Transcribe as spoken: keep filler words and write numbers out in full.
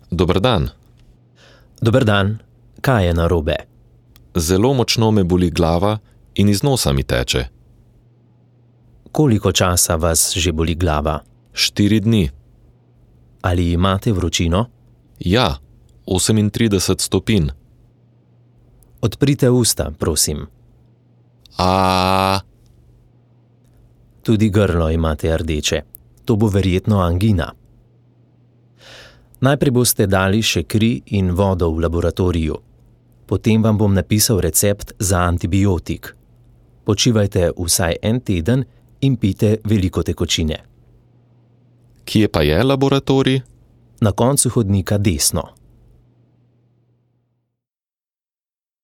Dober dan. Dober dan. Kaj je narobe? Zelo močno me boli glava in iz nosa mi teče. Koliko časa vas že boli glava? Štiri dni. Ali imate vročino? Ja, osemintrideset stopinj. Odprite usta, prosim. A. Tudi grlo imate rdeče. To bo verjetno angina. Najprej boste dali še kri in vodo v laboratoriju. Potem vam bom napisal recept za antibiotik. Počivajte vsaj en teden in pijte veliko tekočine. Kje pa je laboratorij? Na koncu hodnika desno.